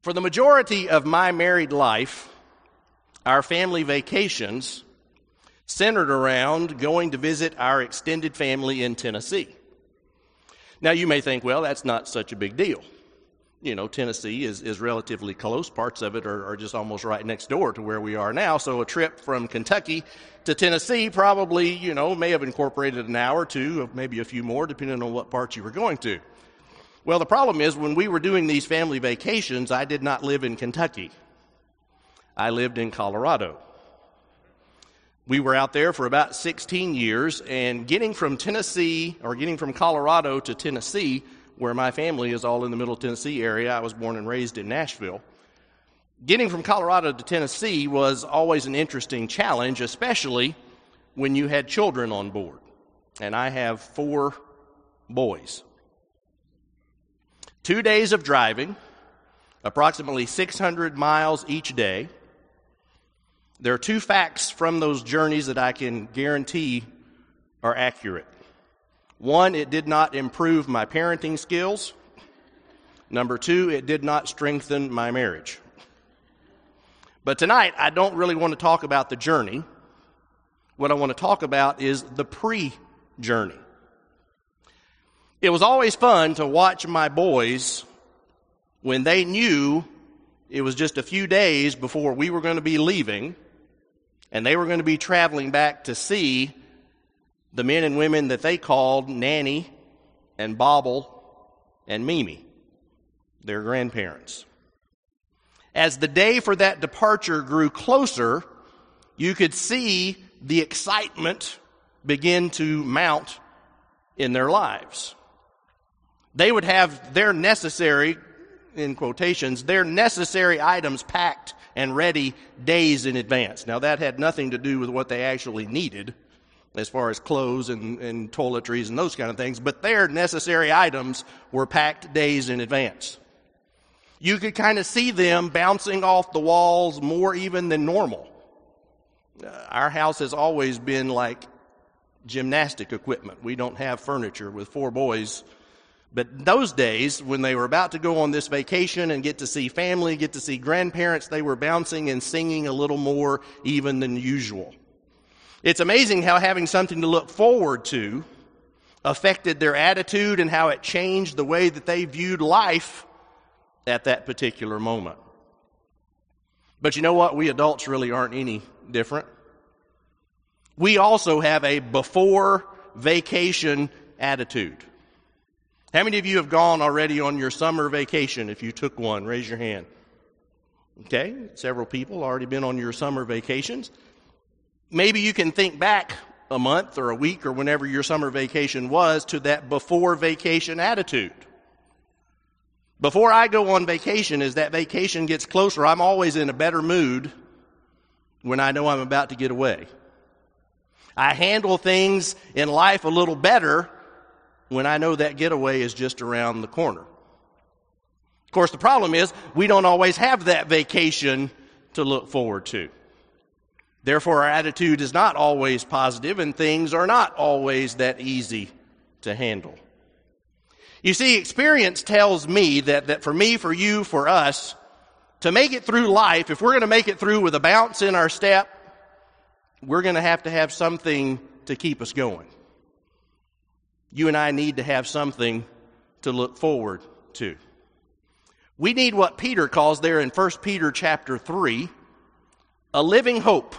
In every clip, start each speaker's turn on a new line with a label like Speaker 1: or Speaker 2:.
Speaker 1: For the majority of my married life, our family vacations centered around going to visit our extended family in Tennessee. Now, you may think, well, that's not such a big deal. You know, Tennessee is relatively close. Parts of it are just almost right next door to where we are now. So a trip from Kentucky to Tennessee probably, may have incorporated an hour or two, maybe a few more, depending on what part you were going to. Well, the problem is when we were doing these family vacations, I did not live in Kentucky. I lived in Colorado. We were out there for about 16 years, and getting from Colorado to Tennessee, where my family is all in the Middle Tennessee area, I was born and raised in Nashville. Getting from Colorado to Tennessee was always an interesting challenge, especially when you had children on board. And I have 4 boys. 2 days of driving, approximately 600 miles each day. There are 2 facts from those journeys that I can guarantee are accurate. 1, it did not improve my parenting skills. Number 2, it did not strengthen my marriage. But tonight, I don't really want to talk about the journey. What I want to talk about is the pre-journey. It was always fun to watch my boys when they knew it was just a few days before we were going to be leaving, and they were going to be traveling back to see the men and women that they called Nanny and Bobble and Mimi, their grandparents. As the day for that departure grew closer, you could see the excitement begin to mount in their lives. They would have their necessary, in quotations, their necessary items packed and ready days in advance. Now, that had nothing to do with what they actually needed as far as clothes and toiletries and those kind of things, but their necessary items were packed days in advance. You could kind of see them bouncing off the walls more even than normal. Our house has always been like gymnastic equipment. We don't have furniture with 4 boys. But those days, when they were about to go on this vacation and get to see family, get to see grandparents, they were bouncing and singing a little more even than usual. It's amazing how having something to look forward to affected their attitude and how it changed the way that they viewed life at that particular moment. But you know what? We adults really aren't any different. We also have a before vacation attitude. How many of you have gone already on your summer vacation? If you took one, raise your hand. Okay, several people already been on your summer vacations. Maybe you can think back a month or a week or whenever your summer vacation was to that before vacation attitude. Before I go on vacation, as that vacation gets closer, I'm always in a better mood when I know I'm about to get away. I handle things in life a little better when I know that getaway is just around the corner. Of course, the problem is we don't always have that vacation to look forward to. Therefore, our attitude is not always positive, and things are not always that easy to handle. You see, experience tells me that for me, for you, for us, to make it through life, if we're going to make it through with a bounce in our step, we're going to have something to keep us going. You and I need to have something to look forward to. We need what Peter calls there in 1 Peter chapter 3, a living hope.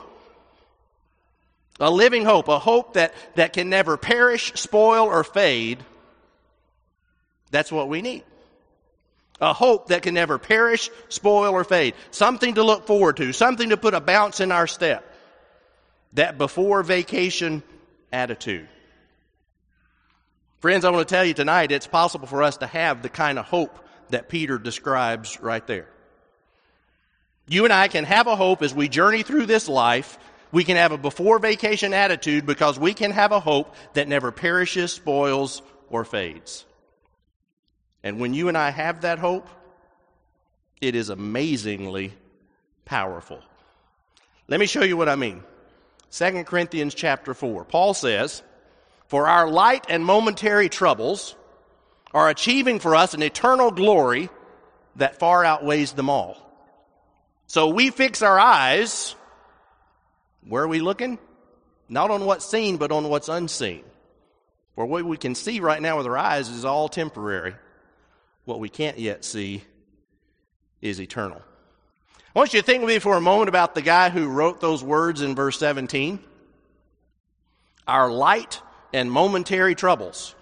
Speaker 1: A living hope, a hope that can never perish, spoil, or fade. That's what we need. A hope that can never perish, spoil, or fade. Something to look forward to, something to put a bounce in our step. That before vacation attitude. Friends, I want to tell you tonight, it's possible for us to have the kind of hope that Peter describes right there. You and I can have a hope as we journey through this life. We can have a before vacation attitude because we can have a hope that never perishes, spoils, or fades. And when you and I have that hope, it is amazingly powerful. Let me show you what I mean. 2 Corinthians chapter 4. Paul says, "For our light and momentary troubles are achieving for us an eternal glory that far outweighs them all. So we fix our eyes, where are we looking? Not on what's seen, but on what's unseen. For what we can see right now with our eyes is all temporary. What we can't yet see is eternal. I want you to think with me for a moment about the guy who wrote those words in verse 17. Our light and momentary troubles.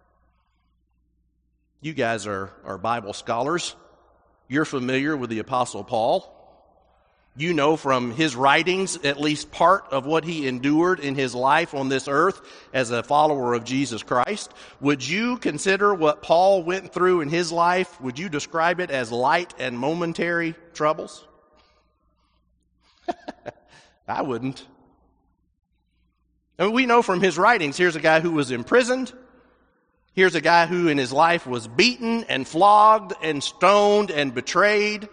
Speaker 1: You guys are Bible scholars. You're familiar with the Apostle Paul. You know from his writings at least part of what he endured in his life on this earth as a follower of Jesus Christ. Would you consider what Paul went through in his life? Would you describe it as light and momentary troubles? I wouldn't. I mean, we know from his writings, here's a guy who was imprisoned. Here's a guy who in his life was beaten and flogged and stoned and betrayed.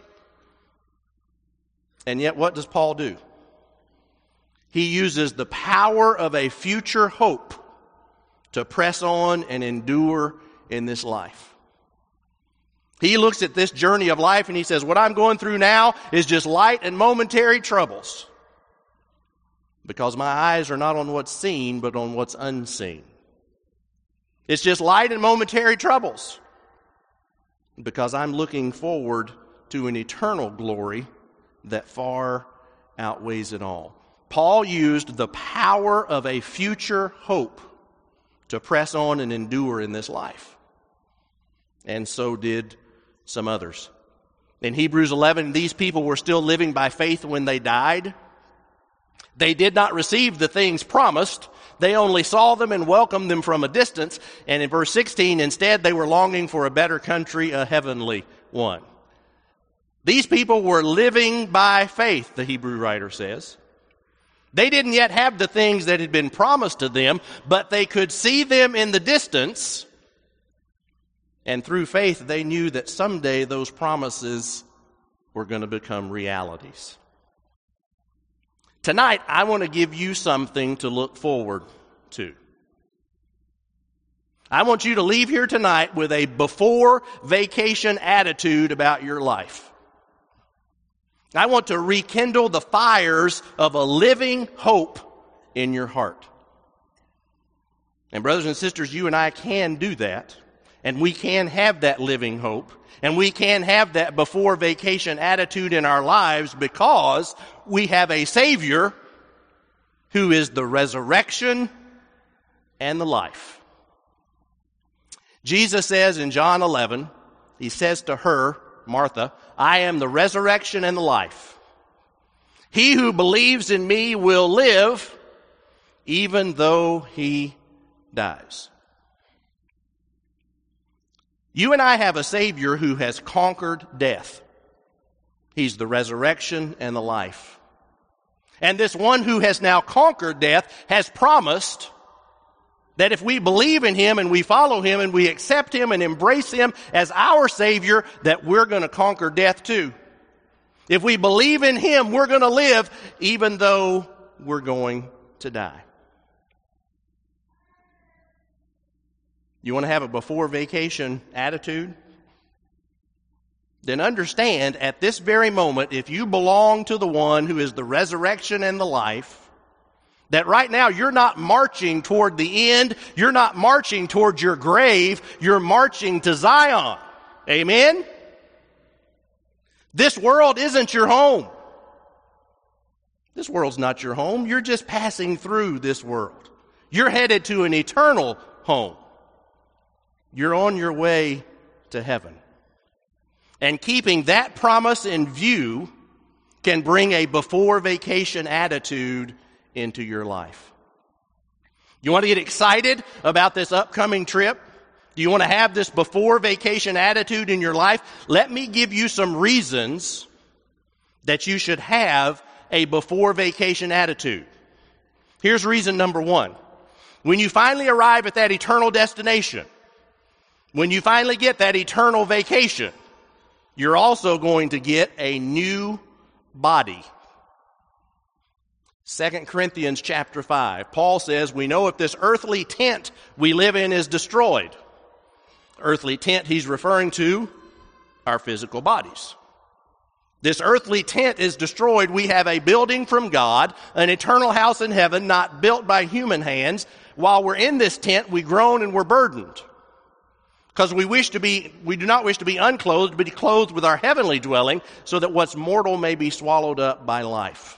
Speaker 1: And yet what does Paul do? He uses the power of a future hope to press on and endure in this life. He looks at this journey of life and he says, what I'm going through now is just light and momentary troubles. Because my eyes are not on what's seen, but on what's unseen. It's just light and momentary troubles. Because I'm looking forward to an eternal glory that far outweighs it all. Paul used the power of a future hope to press on and endure in this life. And so did some others. In Hebrews 11, these people were still living by faith when they died. They did not receive the things promised. They only saw them and welcomed them from a distance. And in verse 16, instead, they were longing for a better country, a heavenly one. These people were living by faith, the Hebrew writer says. They didn't yet have the things that had been promised to them, but they could see them in the distance. And through faith, they knew that someday those promises were going to become realities. Tonight, I want to give you something to look forward to. I want you to leave here tonight with a before vacation attitude about your life. I want to rekindle the fires of a living hope in your heart. And brothers and sisters, you and I can do that. And we can have that living hope. And we can have that before vacation attitude in our lives because we have a Savior who is the resurrection and the life. Jesus says in John 11, he says to her, Martha, I am the resurrection and the life. He who believes in me will live even though he dies. You and I have a Savior who has conquered death. He's the resurrection and the life. And this one who has now conquered death has promised that if we believe in him and we follow him and we accept him and embrace him as our Savior, that we're going to conquer death too. If we believe in him, we're going to live even though we're going to die. You want to have a before vacation attitude? Then understand at this very moment, if you belong to the one who is the resurrection and the life, that right now you're not marching toward the end, you're not marching toward your grave, you're marching to Zion. Amen? This world isn't your home. This world's not your home. You're just passing through this world. You're headed to an eternal home. You're on your way to heaven. And keeping that promise in view can bring a before vacation attitude into your life. You want to get excited about this upcoming trip? Do you want to have this before vacation attitude in your life? Let me give you some reasons that you should have a before vacation attitude. Here's reason number one. When you finally arrive at that eternal destination, when you finally get that eternal vacation, you're also going to get a new body. 2 Corinthians chapter 5, Paul says, we know if this earthly tent we live in is destroyed. Earthly tent he's referring to our physical bodies. This earthly tent is destroyed. We have a building from God, an eternal house in heaven, not built by human hands. While we're in this tent, we groan and we're burdened. Because we do not wish to be unclothed, but clothed with our heavenly dwelling, so that what's mortal may be swallowed up by life.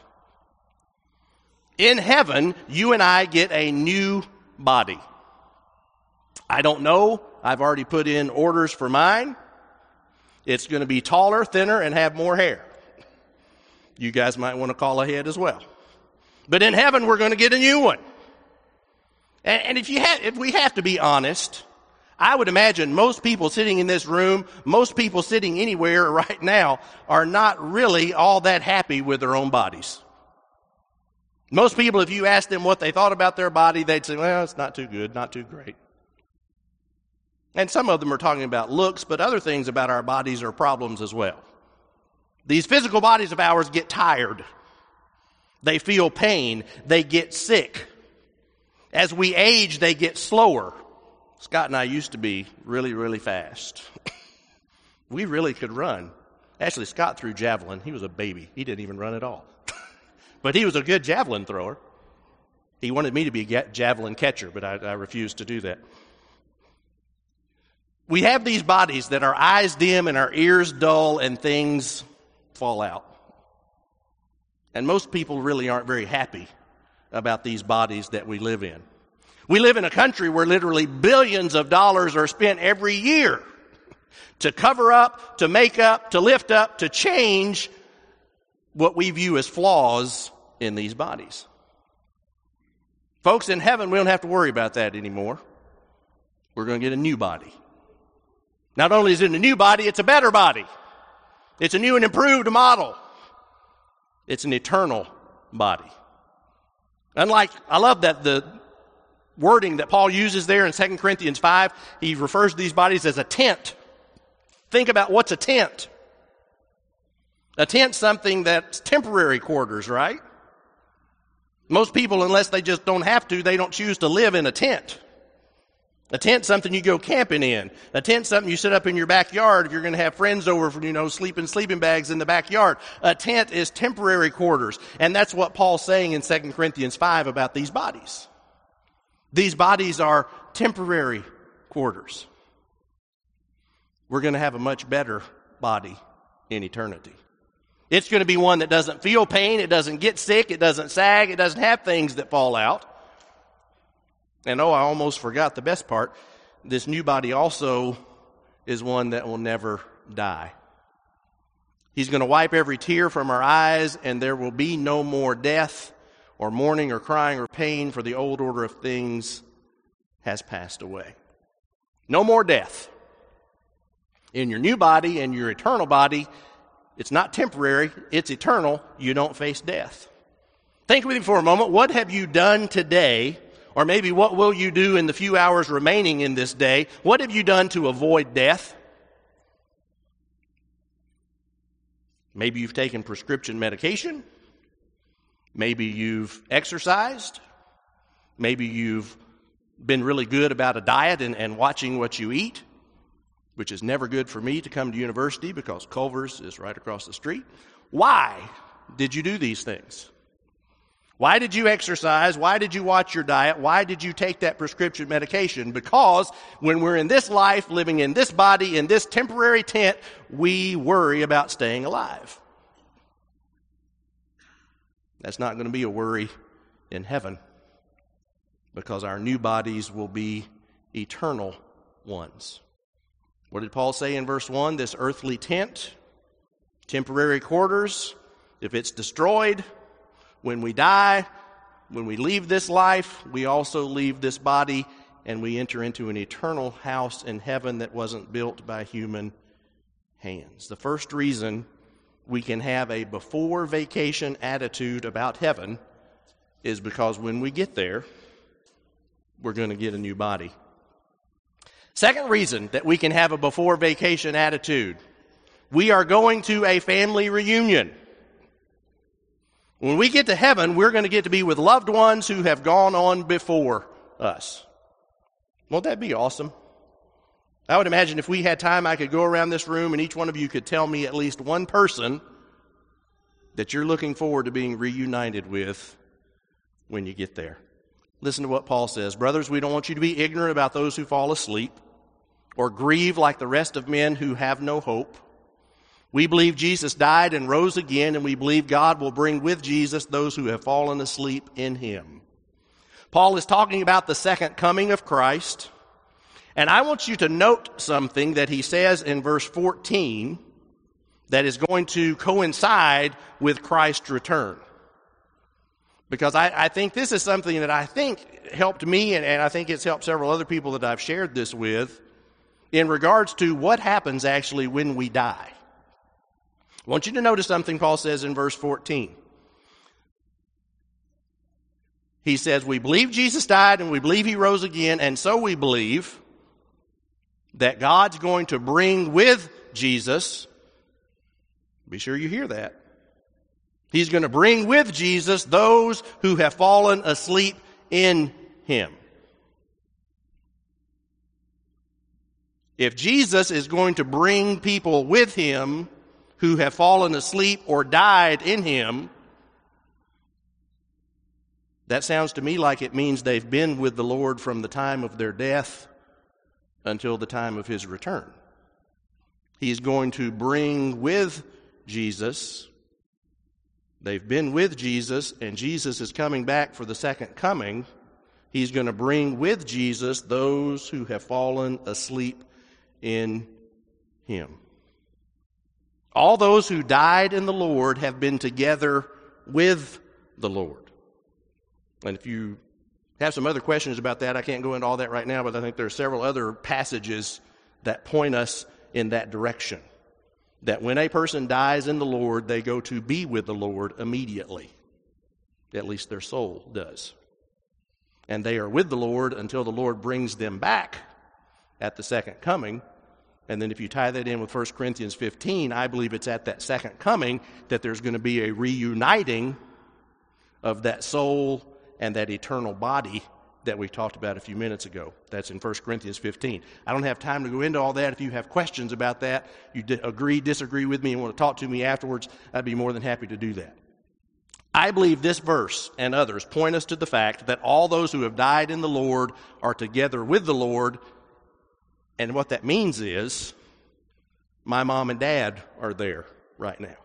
Speaker 1: In heaven, you and I get a new body. I don't know. I've already put in orders for mine. It's going to be taller, thinner, and have more hair. You guys might want to call ahead as well. But in heaven, we're going to get a new one. And if we have to be honest, I would imagine most people sitting in this room, most people sitting anywhere right now, are not really all that happy with their own bodies. Most people, if you ask them what they thought about their body, they'd say, well, it's not too good, not too great. And some of them are talking about looks, but other things about our bodies are problems as well. These physical bodies of ours get tired. They feel pain. They get sick. As we age, they get slower. Scott and I used to be really, really fast. We really could run. Actually, Scott threw javelin. He was a baby. He didn't even run at all. But he was a good javelin thrower. He wanted me to be a javelin catcher, but I refused to do that. We have these bodies that our eyes dim and our ears dull and things fall out. And most people really aren't very happy about these bodies that we live in. We live in a country where literally billions of dollars are spent every year to cover up, to make up, to lift up, to change what we view as flaws in these bodies. Folks, in heaven, we don't have to worry about that anymore. We're going to get a new body. Not only is it a new body, it's a better body. It's a new and improved model. It's an eternal body. I love that the wording that Paul uses there in 2 Corinthians 5, he refers to these bodies as a tent. Think about what's a tent. A tent's something that's temporary quarters, right? Most people, unless they just don't have to, they don't choose to live in a tent. A tent's something you go camping in. A tent's something you set up in your backyard if you're going to have friends over for, sleep in sleeping bags in the backyard. A tent is temporary quarters. And that's what Paul's saying in 2 Corinthians 5 about these bodies. These bodies are temporary quarters. We're going to have a much better body in eternity. It's going to be one that doesn't feel pain, it doesn't get sick, it doesn't sag, it doesn't have things that fall out. And I almost forgot the best part. This new body also is one that will never die. He's going to wipe every tear from our eyes, and there will be no more death or mourning or crying or pain, for the old order of things has passed away. No more death. In your new body and your eternal body, it's not temporary, it's eternal. You don't face death. Think with me for a moment. What have you done today? Or maybe what will you do in the few hours remaining in this day? What have you done to avoid death? Maybe you've taken prescription medication. Maybe you've exercised. Maybe you've been really good about a diet and watching what you eat, which is never good for me to come to university because Culver's is right across the street. Why did you do these things? Why did you exercise? Why did you watch your diet? Why did you take that prescription medication? Because when we're in this life, living in this body, in this temporary tent, we worry about staying alive. That's not going to be a worry in heaven, because our new bodies will be eternal ones. What did Paul say in verse 1? This earthly tent, temporary quarters, if it's destroyed, when we die, when we leave this life, we also leave this body and we enter into an eternal house in heaven that wasn't built by human hands. The first reason we can have a before vacation attitude about heaven is because when we get there, we're going to get a new body. Second reason that we can have a before vacation attitude, we are going to a family reunion. When we get to heaven, we're going to get to be with loved ones who have gone on before us. Won't that be awesome? I would imagine if we had time, I could go around this room and each one of you could tell me at least one person that you're looking forward to being reunited with when you get there. Listen to what Paul says. Brothers, we don't want you to be ignorant about those who fall asleep or grieve like the rest of men who have no hope. We believe Jesus died and rose again, and we believe God will bring with Jesus those who have fallen asleep in him. Paul is talking about the second coming of Christ, and I want you to note something that he says in verse 14 that is going to coincide with Christ's return. Because I think this is something that I think helped me, and I think it's helped several other people that I've shared this with, in regards to what happens actually when we die. I want you to notice something Paul says in verse 14. He says, we believe Jesus died and we believe he rose again, and so we believe that God's going to bring with Jesus, be sure you hear that, he's going to bring with Jesus those who have fallen asleep in him. If Jesus is going to bring people with him who have fallen asleep or died in him, that sounds to me like it means they've been with the Lord from the time of their death until the time of his return. He's going to bring with Jesus. They've been with Jesus, and Jesus is coming back for the second coming. He's going to bring with Jesus those who have fallen asleep in him. All those who died in the Lord have been together with the Lord. And if you have some other questions about that, I can't go into all that right now, but I think there are several other passages that point us in that direction. That when a person dies in the Lord, they go to be with the Lord immediately. At least their soul does. And they are with the Lord until the Lord brings them back at the second coming. And then if you tie that in with 1 Corinthians 15, I believe it's at that second coming that there's going to be a reuniting of that soul and that eternal body that we talked about a few minutes ago. That's in 1 Corinthians 15. I don't have time to go into all that. If you have questions about that, you agree, disagree with me, and want to talk to me afterwards, I'd be more than happy to do that. I believe this verse and others point us to the fact that all those who have died in the Lord are together with the Lord. And what that means is my mom and dad are there right now.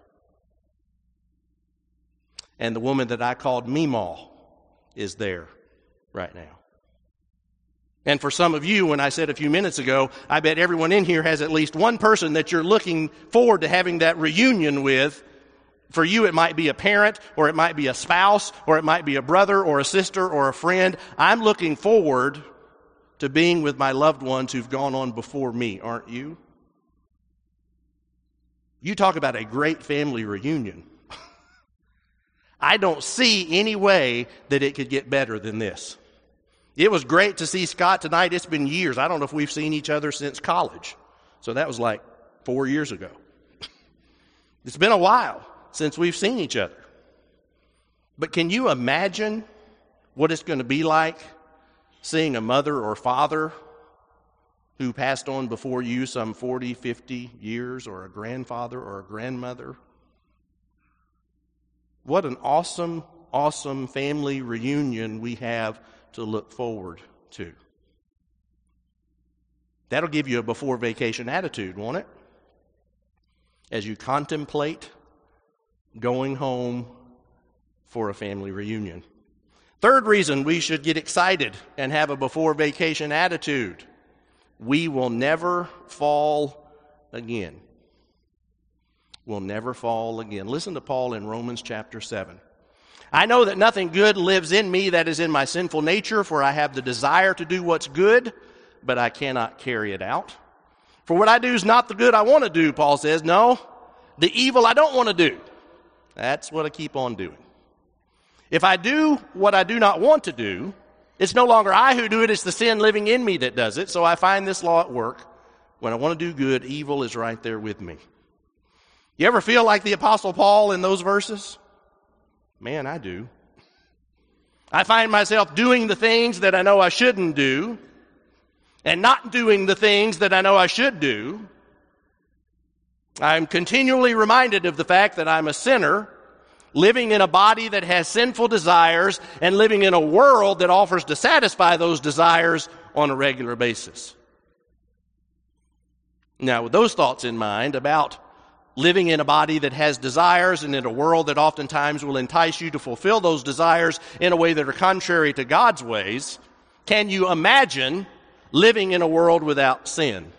Speaker 1: And the woman that I called Meemaw is there right now. And for some of you, when I said a few minutes ago, I bet everyone in here has at least one person that you're looking forward to having that reunion with. For you, it might be a parent, or it might be a spouse, or it might be a brother, or a sister, or a friend. I'm looking forward to being with my loved ones who've gone on before me, aren't you? You talk about a great family reunion. I don't see any way that it could get better than this. It was great to see Scott tonight. It's been years. I don't know if we've seen each other since college. So that was like 4 years ago. It's been a while since we've seen each other. But can you imagine what it's going to be like seeing a mother or father who passed on before you some 40, 50 years, or a grandfather or a grandmother? What an awesome, awesome family reunion we have to look forward to. That'll give you a before vacation attitude, won't it? As you contemplate going home for a family reunion. Third reason we should get excited and have a before vacation attitude. We will never fall again. We'll never fall again. Listen to Paul in Romans chapter 7. I know that nothing good lives in me, that is in my sinful nature, for I have the desire to do what's good, but I cannot carry it out. For what I do is not the good I want to do, Paul says. No, the evil I don't want to do. That's what I keep on doing. If I do what I do not want to do, it's no longer I who do it, it's the sin living in me that does it. So I find this law at work. When I want to do good, evil is right there with me. You ever feel like the Apostle Paul in those verses? Man, I do. I find myself doing the things that I know I shouldn't do. and not doing the things that I know I should do, I'm continually reminded of the fact that I'm a sinner, living in a body that has sinful desires, and living in a world that offers to satisfy those desires on a regular basis. Now, with those thoughts in mind about living in a body that has desires and in a world that oftentimes will entice you to fulfill those desires in a way that are contrary to God's ways, can you imagine living in a world without sin?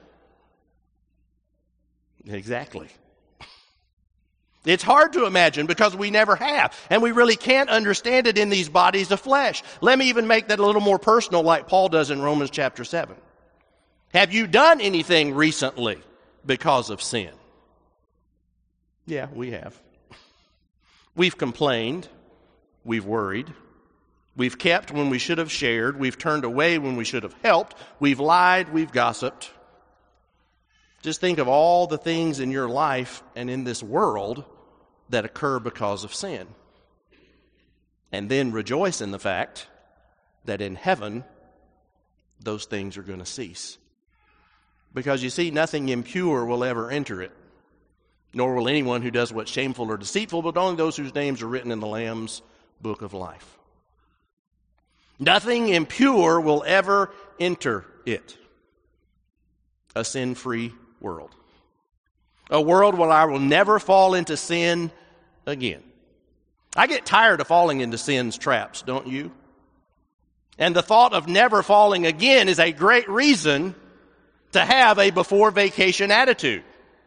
Speaker 1: Exactly. It's hard to imagine because we never have, and we really can't understand it in these bodies of flesh. Let me even make that a little more personal like Paul does in Romans chapter 7. Have you done anything recently because of sin? Yeah, we have. We've complained. We've worried. We've kept when we should have shared. We've turned away when we should have helped. We've lied. We've gossiped. Just think of all the things in your life and in this world that occur because of sin. And then rejoice in the fact that in heaven, those things are going to cease. Because you see, nothing impure will ever enter it, nor will anyone who does what's shameful or deceitful, but only those whose names are written in the Lamb's book of life. Nothing impure will ever enter it. A sin-free world. A world where I will never fall into sin again. I get tired of falling into sin's traps, don't you? And the thought of never falling again is a great reason to have a before vacation attitude.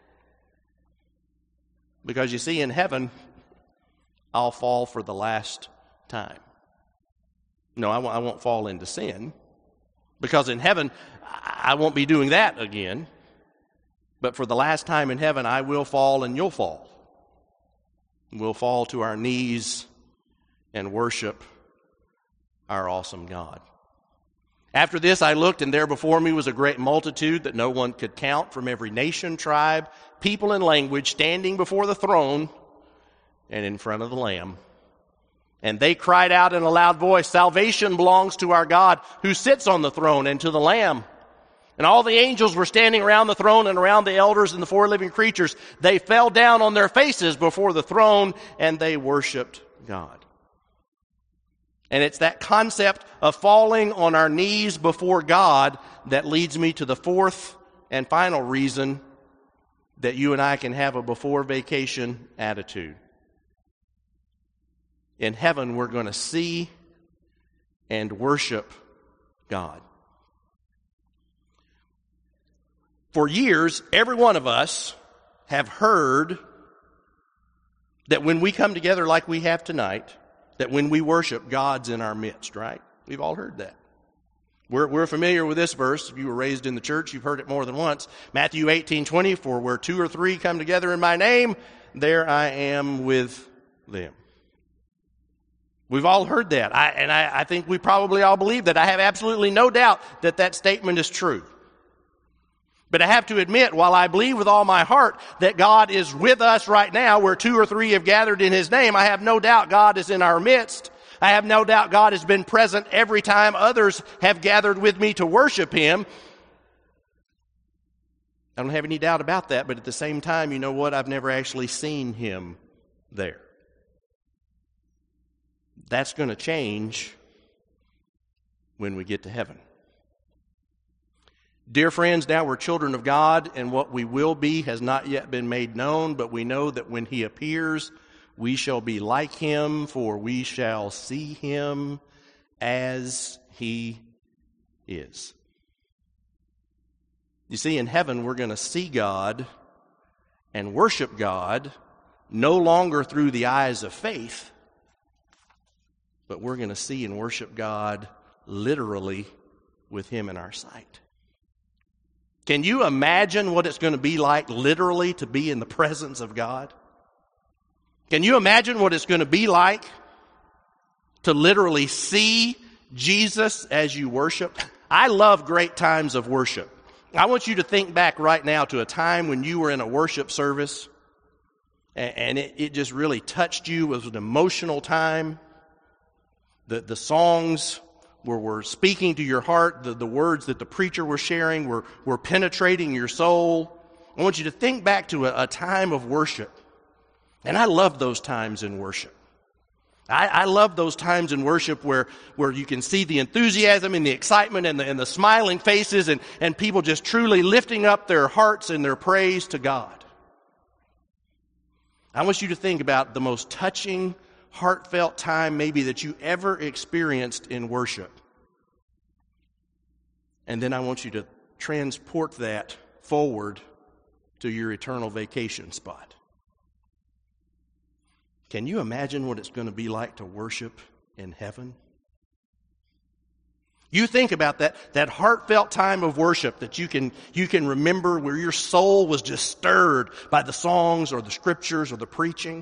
Speaker 1: Because you see, in heaven, I'll fall for the last time. No, I won't fall into sin. Because in heaven, I won't be doing that again. But for the last time in heaven, I will fall and you'll fall. We'll fall to our knees and worship our awesome God. After this I looked, and there before me was a great multitude that no one could count, from every nation, tribe, people, and language, standing before the throne and in front of the Lamb. And they cried out in a loud voice, "Salvation belongs to our God who sits on the throne and to the Lamb." And all the angels were standing around the throne and around the elders and the four living creatures. They fell down on their faces before the throne and they worshiped God. And it's that concept of falling on our knees before God that leads me to the fourth and final reason that you and I can have a before vacation attitude. In heaven, we're going to see and worship God. For years, every one of us have heard that when we come together like we have tonight, that when we worship, God's in our midst, right? We've all heard that. We're familiar with this verse. If you were raised in the church, you've heard it more than once. Matthew 18:20, "For where two or three come together in my name, there I am with them." We've all heard that. I think we probably all believe that. I have absolutely no doubt that that statement is true. But I have to admit, while I believe with all my heart that God is with us right now, where two or three have gathered in His name, I have no doubt God is in our midst. I have no doubt God has been present every time others have gathered with me to worship Him. I don't have any doubt about that, but at the same time, you know what? I've never actually seen Him there. That's going to change when we get to heaven. Dear friends, now we're children of God, and what we will be has not yet been made known, but we know that when He appears, we shall be like Him, for we shall see Him as He is. You see, in heaven, we're going to see God and worship God no longer through the eyes of faith, but we're going to see and worship God literally with Him in our sight. Can you imagine what it's going to be like literally to be in the presence of God? Can you imagine what it's going to be like to literally see Jesus as you worship? I love great times of worship. I want you to think back right now to a time when you were in a worship service and it just really touched you. It was an emotional time. The songs where we're speaking to your heart, the words that the preacher was sharing were penetrating your soul. I want you to think back to a time of worship. And I love those times in worship. I love those times in worship where you can see the enthusiasm and the excitement and the smiling faces and people just truly lifting up their hearts in their praise to God. I want you to think about the most touching, heartfelt time maybe that you ever experienced in worship. And then I want you to transport that forward to your eternal vacation spot. Can you imagine what it's going to be like to worship in heaven? You think about that heartfelt time of worship that you can remember where your soul was just stirred by the songs or the scriptures or the preaching.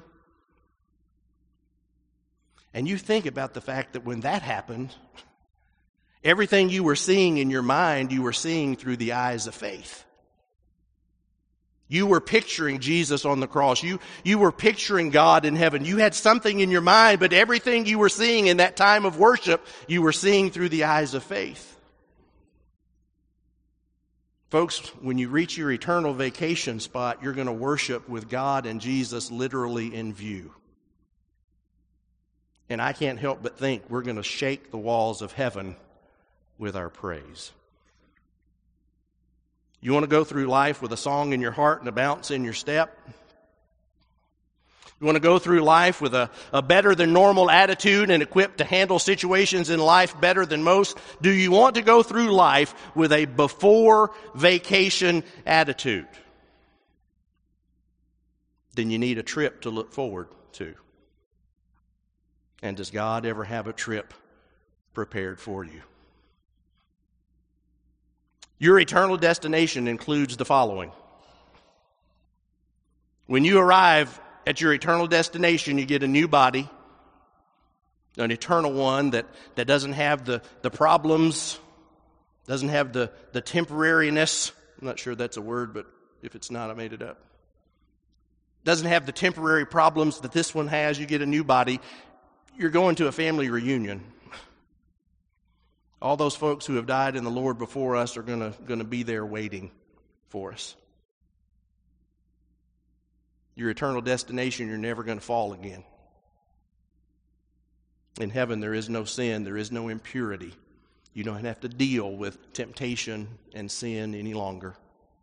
Speaker 1: And you think about the fact that when that happened, everything you were seeing in your mind, you were seeing through the eyes of faith. You were picturing Jesus on the cross. You were picturing God in heaven. You had something in your mind, but everything you were seeing in that time of worship, you were seeing through the eyes of faith. Folks, when you reach your eternal vacation spot, you're going to worship with God and Jesus literally in view. And I can't help but think we're going to shake the walls of heaven with our praise. You want to go through life with a song in your heart and a bounce in your step? You want to go through life with a better than normal attitude and equipped to handle situations in life better than most? Do you want to go through life with a before vacation attitude? Then you need a trip to look forward to. And does God ever have a trip prepared for you? Your eternal destination includes the following. When you arrive at your eternal destination, you get a new body, an eternal one that doesn't have the problems, doesn't have the temporariness. I'm not sure that's a word, but if it's not, I made it up. Doesn't have the temporary problems that this one has. You get a new body. You're going to a family reunion. All those folks who have died in the Lord before us are going to be there waiting for us. Your eternal destination, you're never going to fall again. In heaven, there is no sin, there is no impurity. You don't have to deal with temptation and sin any longer.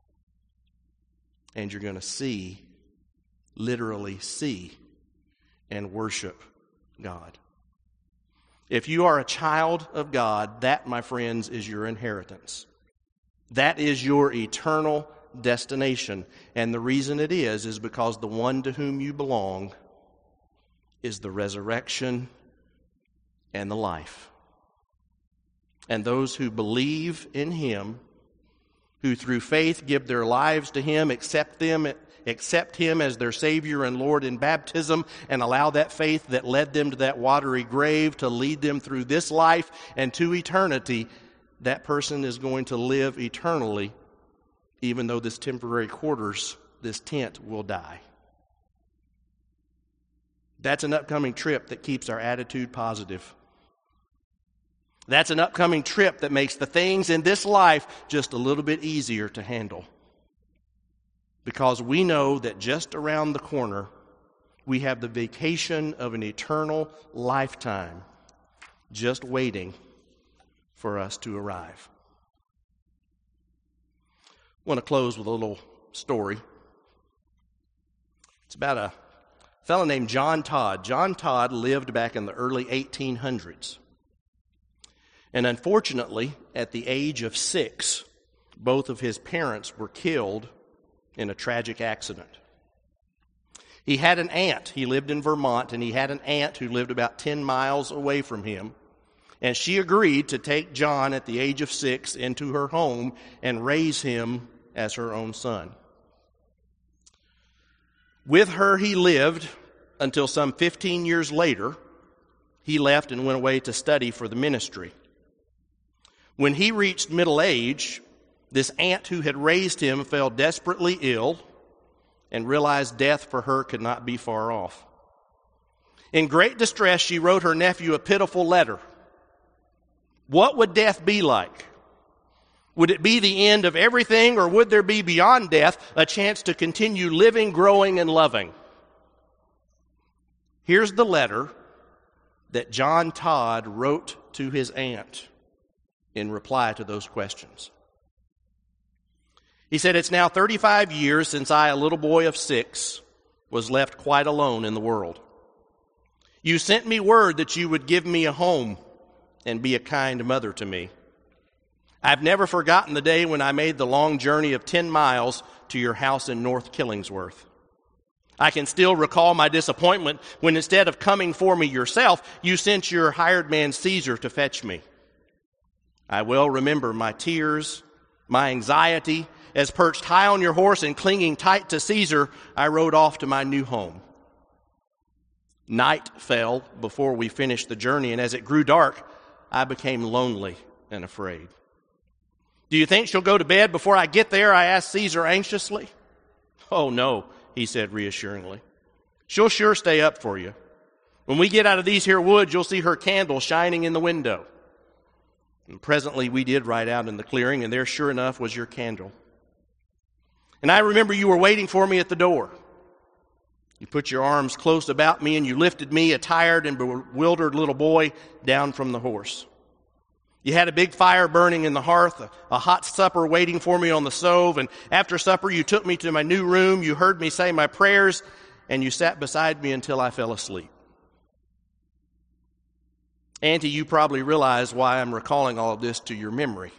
Speaker 1: And you're going to literally see, and worship God. If you are a child of God, that, my friends, is your inheritance. That is your eternal destination. And the reason it is because the one to whom you belong is the resurrection and the life. And those who believe in Him, who through faith give their lives to Him, accept Him as their Savior and Lord in baptism, and allow that faith that led them to that watery grave to lead them through this life and to eternity, that person is going to live eternally, even though this temporary quarters, this tent, will die. That's an upcoming trip that keeps our attitude positive. That's an upcoming trip that makes the things in this life just a little bit easier to handle. Because we know that just around the corner, we have the vacation of an eternal lifetime just waiting for us to arrive. I want to close with a little story. It's about a fellow named John Todd. John Todd lived back in the early 1800s. And unfortunately, at the age of 6, both of his parents were killed in a tragic accident. He had an aunt. He lived in Vermont, and he had an aunt who lived about 10 miles away from him. And she agreed to take John at the age of 6 into her home and raise him as her own son. With her, he lived until some 15 years later, he left and went away to study for the ministry. When he reached middle age, this aunt who had raised him fell desperately ill and realized death for her could not be far off. In great distress, she wrote her nephew a pitiful letter, What would death be like? Would it be the end of everything, or would there be beyond death a chance to continue living, growing, and loving? Here's the letter that John Todd wrote to his aunt in reply to those questions. He said, "It's now 35 years since I, a little boy of 6, was left quite alone in the world. You sent me word that you would give me a home and be a kind mother to me. I've never forgotten the day when I made the long journey of 10 miles to your house in North Killingsworth. I can still recall my disappointment when instead of coming for me yourself, you sent your hired man Caesar to fetch me. I well remember my tears, my anxiety, as perched high on your horse and clinging tight to Caesar, I rode off to my new home. Night fell before we finished the journey, and as it grew dark, I became lonely and afraid. Do you think she'll go to bed before I get there? I asked Caesar anxiously. Oh, no, he said reassuringly. She'll sure stay up for you. When we get out of these here woods, you'll see her candle shining in the window. And presently we did ride out in the clearing, and there sure enough was your candle. And I remember you were waiting for me at the door. You put your arms close about me, and you lifted me, a tired and bewildered little boy, down from the horse. You had a big fire burning in the hearth, a hot supper waiting for me on the stove, and after supper you took me to my new room, you heard me say my prayers, and you sat beside me until I fell asleep. Auntie, you probably realize why I'm recalling all of this to your memory.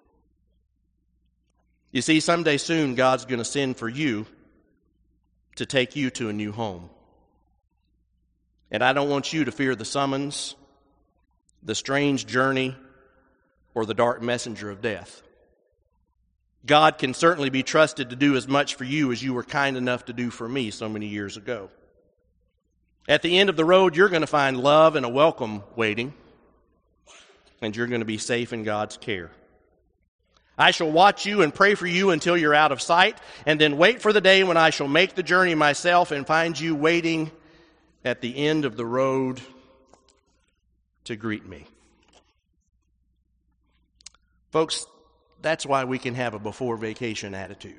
Speaker 1: You see, someday soon God's going to send for you to take you to a new home. And I don't want you to fear the summons, the strange journey, or the dark messenger of death. God can certainly be trusted to do as much for you as you were kind enough to do for me so many years ago. At the end of the road, you're going to find love and a welcome waiting, and you're going to be safe in God's care. I shall watch you and pray for you until you're out of sight, and then wait for the day when I shall make the journey myself and find you waiting at the end of the road to greet me." Folks, that's why we can have a before vacation attitude.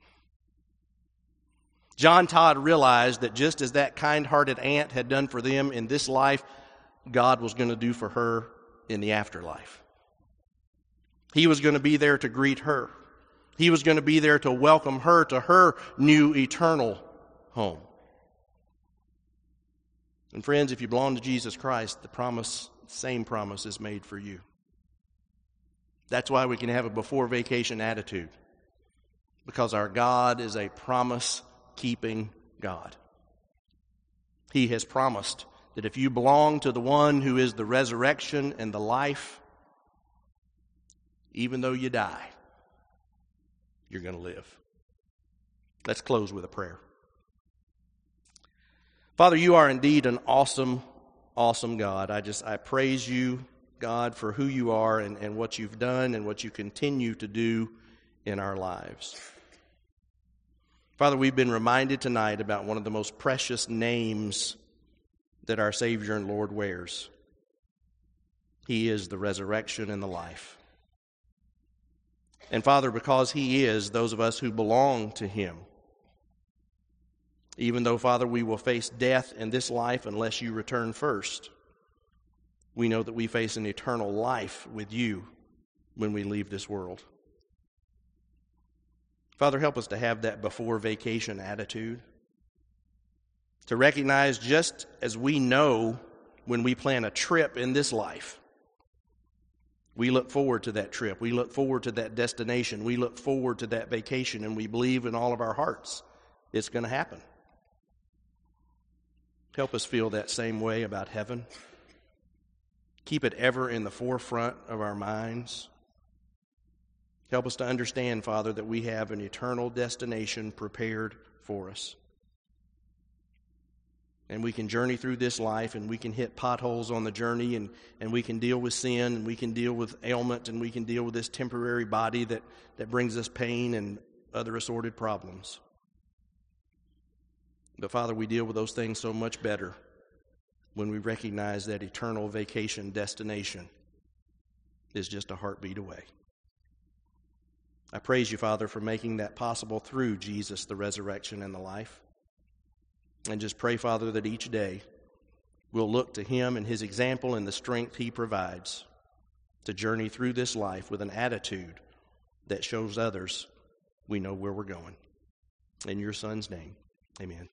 Speaker 1: John Todd realized that just as that kind-hearted aunt had done for them in this life, God was going to do for her in the afterlife. He was going to be there to greet her. He was going to be there to welcome her to her new eternal home. And friends, if you belong to Jesus Christ, the same promise is made for you. That's why we can have a before vacation attitude, because our God is a promise-keeping God. He has promised that if you belong to the one who is the resurrection and the life, even though you die, you're going to live. Let's close with a prayer. Father, you are indeed an awesome, awesome God. I praise you, God, for who you are and what you've done and what you continue to do in our lives. Father, we've been reminded tonight about one of the most precious names that our Savior and Lord wears. He is the resurrection and the life. And Father, because He is, those of us who belong to Him, even though, Father, we will face death in this life unless you return first, we know that we face an eternal life with you when we leave this world. Father, help us to have that before vacation attitude, to recognize just as we know when we plan a trip in this life, we look forward to that trip, we look forward to that destination, we look forward to that vacation, and we believe in all of our hearts it's going to happen. Help us feel that same way about heaven. Keep it ever in the forefront of our minds. Help us to understand, Father, that we have an eternal destination prepared for us. And we can journey through this life, and we can hit potholes on the journey, and we can deal with sin, and we can deal with ailment, and we can deal with this temporary body that brings us pain and other assorted problems. But Father, we deal with those things so much better when we recognize that eternal vacation destination is just a heartbeat away. I praise you, Father, for making that possible through Jesus, the resurrection and the life. And just pray, Father, that each day we'll look to him and his example and the strength he provides to journey through this life with an attitude that shows others we know where we're going. In your Son's name, amen.